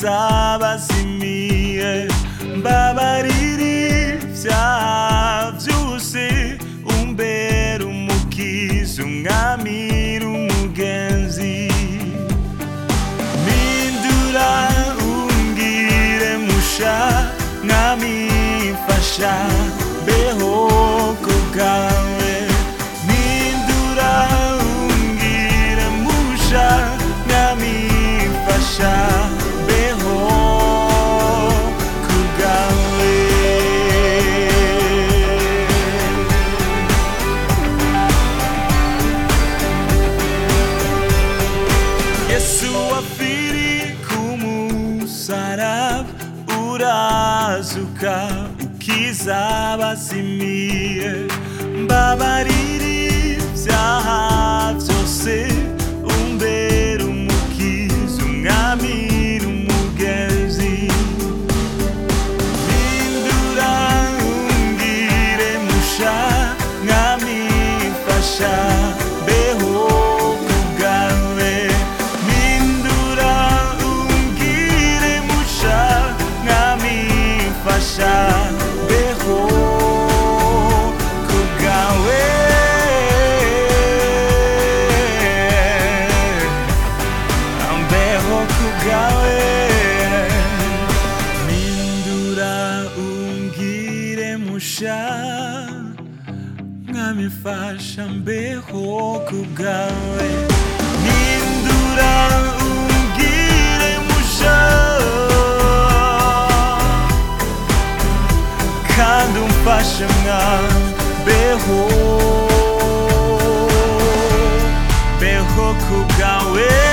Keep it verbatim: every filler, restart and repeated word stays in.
ukizabazimiye mbabarira ivyaha vyose umbere umukiza umwamira umugenzi mpindura ungire musha mwami mfasha beho kubwawe mpindura ungire musha mwami mfasha beho kubwawe Yesu wafiri kumusaraba urazuka ukizabazimiye mbabarira ivyaha vyose umbere umukiza umwamira umugenzi mpindura ungire musha mwami mfasha beho kubwawe mpindura ungire musha mwami mfasha beho kubwawe beho kubwawe mpindura ungire musha mwami mfasha beho kubwawe mpindura ungire musha kandi umfashe mwami beho beho kubwawe